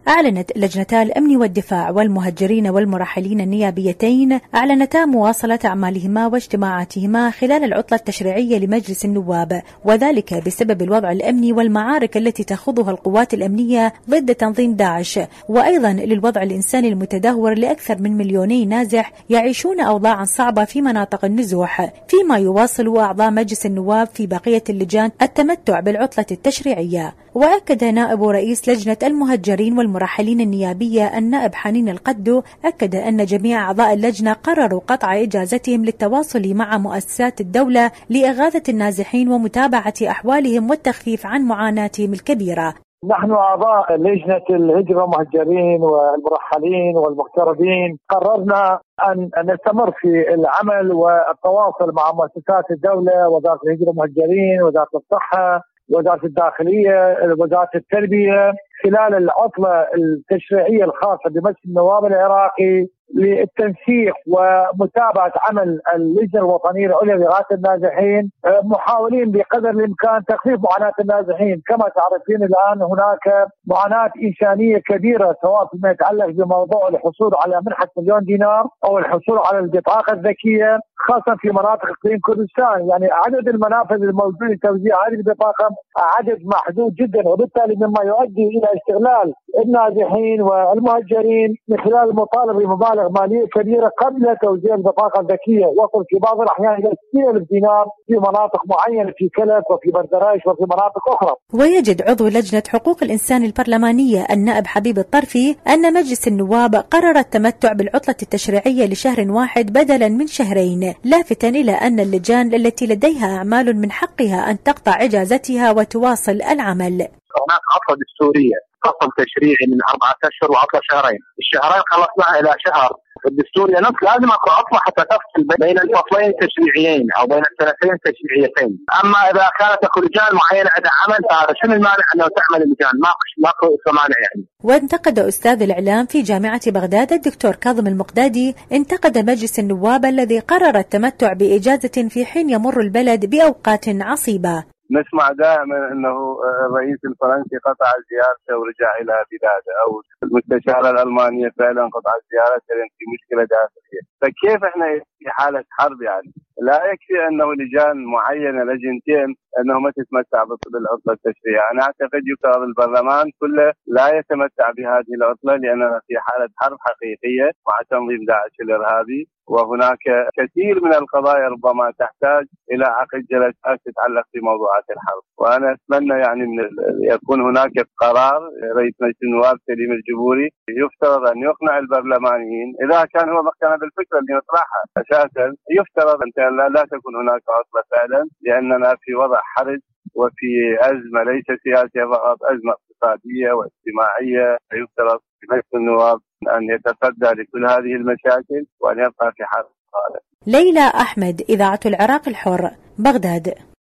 أعلنت لجنتا الأمن والدفاع والمهجرين والمرحلين النيابيتين مواصلة أعمالهما واجتماعاتهما خلال العطلة التشريعية لمجلس النواب، وذلك بسبب الوضع الأمني والمعارك التي تخوضها القوات الأمنية ضد تنظيم داعش، وأيضا للوضع الإنساني المتدهور لأكثر من 2,000,000 نازح يعيشون أوضاعا صعبة في مناطق النزوح، فيما يواصل أعضاء مجلس النواب في بقية اللجان التمتع بالعطلة التشريعية. وأكد نائب رئيس لجنة المهجرين والمرحلين النيابية النائب حنين القدو أن جميع أعضاء اللجنة قرروا قطع إجازتهم للتواصل مع مؤسسات الدولة لإغاثة النازحين ومتابعة أحوالهم والتخفيف عن معاناتهم الكبيرة. نحن أعضاء لجنة الهجرة والمهجرين والمرحلين والمغتربين قررنا أن نستمر في العمل والتواصل مع مؤسسات الدولة، وزارة الهجرة والمهجرين، وزارة الصحة، وزارة الداخلية، وزارة التربية، خلال العطلة التشريعية الخاصة بمجلس النواب العراقي للتنسيق ومتابعة عمل اللجنة الوطنية العليا لإغاثة النازحين، محاولين بقدر الإمكان تخفيف معاناة النازحين. كما تعرفين الآن هناك معاناة إنسانية كبيرة، سواء فيما يتعلق بموضوع الحصول على منحة $1,000,000 أو الحصول على البطاقة الذكية، خاصة في مناطق إقليم كردستان. يعني عدد المنافذ الموجودة لتوزيع هذه البطاقة عدد محدود جدا، وبالتالي مما يؤدي إلى استغلال النازحين والمهجرين من خلال المطالبة بمبالغ مالية كبيرة قبل توزيع البطاقة الذكية، وصل في بعض الأحيان إلى $60,000 في مناطق معينة، في كلف وفي بردرايش وفي مناطق أخرى. ويجد عضو لجنة حقوق الإنسان البرلمانية النائب حبيب الطرفي أن مجلس النواب قرر التمتع بالعطلة التشريعية لشهر واحد بدلا من شهرين، لافتا إلى أن اللجان التي لديها أعمال من حقها أن تقطع إجازتها وتواصل العمل. هناك عطلة دستورية، فصل تشريعي من 4 أشهر وعطلة شهرين، الشهرين خلصناها إلى شهر. الدستورية نفس لازم أكو عطلة حتى تفصل بين الفصلين التشريعيين أو بين السنتين التشريعيتين. أما إذا كانت أكو لجان معينة عندها عمل، فهذا شنو المانع أنه تعمل اللجان؟ ماكو مانع يعني. وانتقد أستاذ الإعلام في جامعة بغداد الدكتور كاظم المقدادي مجلس النواب الذي قرر التمتع بإجازة في حين يمر البلد بأوقات عصيبة. نسمع دائما انه الرئيس الفرنسي قطع زيارته ورجع الى بلاده، او المستشارة الالمانية فعلا قطعت زيارتها لان في مشكلة داخلية. فكيف احنا في حالة حرب؟ يعني لا يكفي انه لجان معينة، لجنتين، انه ما تتمتع بالعطلة التشريعية. انا اعتقد يفترض البرلمان كله لا يتمتع بهذه العطلة لاننا في حالة حرب حقيقية مع تنظيم داعش الارهابي، وهناك كثير من القضايا ربما تحتاج إلى عقد جلسات تتعلق في موضوعات الحرب. وأنا أتمنى يعني يكون هناك قرار رئيس مجلس النواب سليم الجبوري يفترض أن يقنع البرلمانيين، إذا كان هو مقتنع بالفكرة اللي نطرحها أساسا، يفترض أن لا تكون هناك عطلة فعلا، لأننا في وضع حرج وفي أزمة ليس سياسية فقط، أزمة اقتصادية واجتماعية. يفترض مجلس النواب أن يتصدى لكل هذه المشاكل وأن يبقى في حال. ليلى أحمد، إذاعة العراق الحر، بغداد.